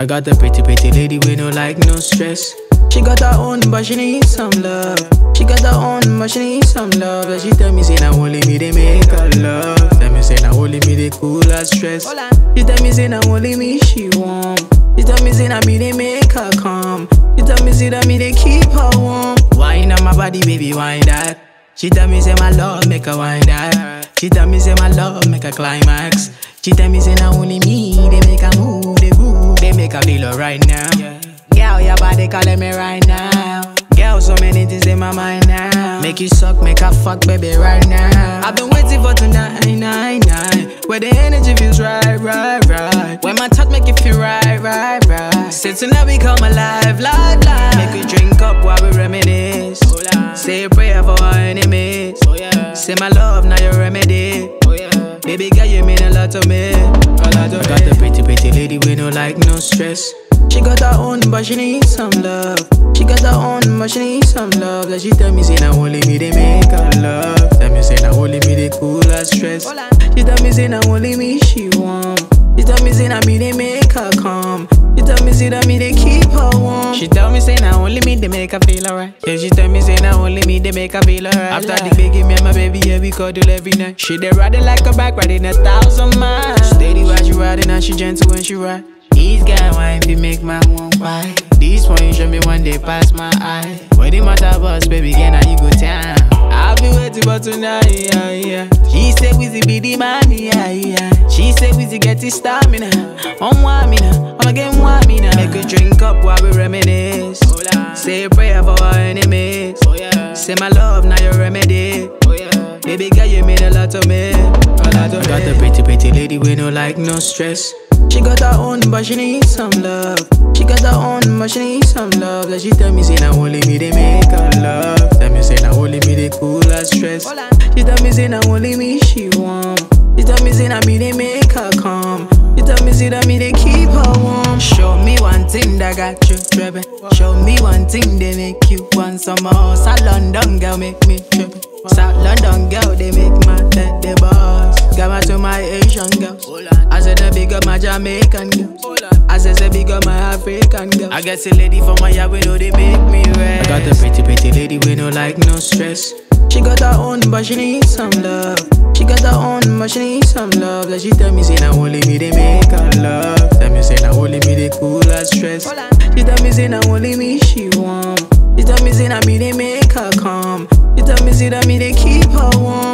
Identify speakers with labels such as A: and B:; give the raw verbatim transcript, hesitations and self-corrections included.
A: I got a pretty, pretty lady with no like, no stress. She got her own, but she needs some love. She got her own, but she needs some love. And she tell me, say, now only me, they make her love. Tell me, say, now only me, they cool her stress. She tell me, say, now only me, she warm. She tell me, say, now me, they make her calm. She tell me, say, that me, they keep her warm. Wine on my body, baby, wine that. She tell me, say, my love, make her wine that. She tell me, say, my love, make her climax. She tell me, say, now only me, they make her move, they groove, they make her feel alright now. Girl, your body calling me right now. Girl, so many things in my mind now. Make you suck, make her fuck, baby, right now. I've been waiting for tonight, nine, nine. Where the energy feels right, right, right. When my touch make you feel right, right, right. Say tonight we come alive, live, live. Make we drink up while we reminisce. Say a prayer for our enemies. Say my love, now your remedy. Baby girl, you mean a lot to me. A lot to I got a pretty, pretty lady with no like, no stress. She got her own, but she needs some love. She got her own, but she needs some love. And she tell me, say, now only me, they make her love. Tell me, say, now only me, they cool her stress. She tell me, say, now only me, she warm. She tell me, say, now me, they make her calm. She tell me, say, that me, they keep her warm. She tell me, say, now only me, they make her feel alright. Yeah, she tell me, say, now only me, they make her feel alright. After the big me and my baby, yeah, we cuddle every night. She they riding like a bike, riding a thousand miles. Steady while she riding and she gentle when she ride. These guys wine fi make my one why. These points show me one day pass my eye. When the matter boss, baby, again now you go down. I'll be waiting for tonight, yeah, yeah. She say Wizzy be the man, yeah, yeah. She say Wizzy get his stamina. On one me now, I'm again one me now. Make we drink up while we reminisce. Say a prayer for our enemies. Say my love, now your remedy. Baby girl, you mean a lot to me. A lot to me. I got a pretty, pretty lady with no like, no stress. She got her own, but she needs some love. She got her own, but she needs some love. And she tell me, say, now only me, they make her love. Tell me, say, now only me, they cool her stress. She tell me, say, now only me, she warm. She tell me, say, now me, they make her calm. She tell me, say, that me, they keep her warm. Show me one thing that got you tripping. Show me one thing they make you want some more. South London girl make me tripping. South London girl, they make my head the boss. Got my to my Asian girls. I said the big up my Jamaican girls. I said the big up my African girls. I guess a lady from my yard, we know they make me red. I got a pretty, pretty lady with no like, no stress. She got her own, but she needs some love. She got her own, but she needs some love. And she tell me, say, now only me, they make her love. Tell me, say, now only me, they cool her stress. She tell me, say, now only me, she warm. She tell me, say, now me, they make her calm. She tell me, say, that me, they keep her warm.